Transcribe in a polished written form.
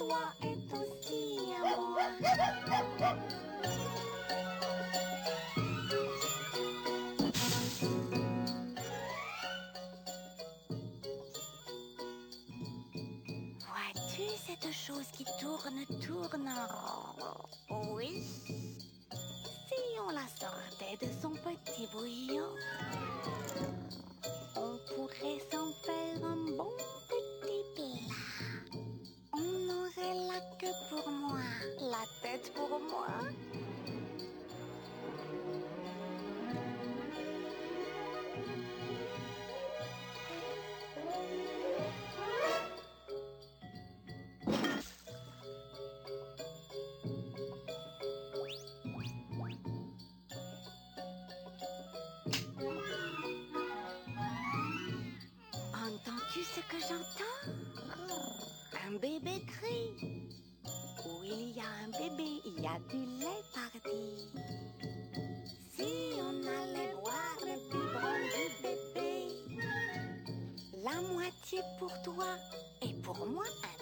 toi est aussi à moi. Vois-tu cette chose qui tourne? Oui. Si on la sortait de son petit bouillon, on pourrait s'en faire un bon petit plat. On aurait la queue pour moi, la tête pour moi. Entends-tu ce que j'entends? Un bébé crie. Où il y a un bébé, il y a du lait parti. Si on allait boire le biberon du bébé, la moitié pour toi et pour moi un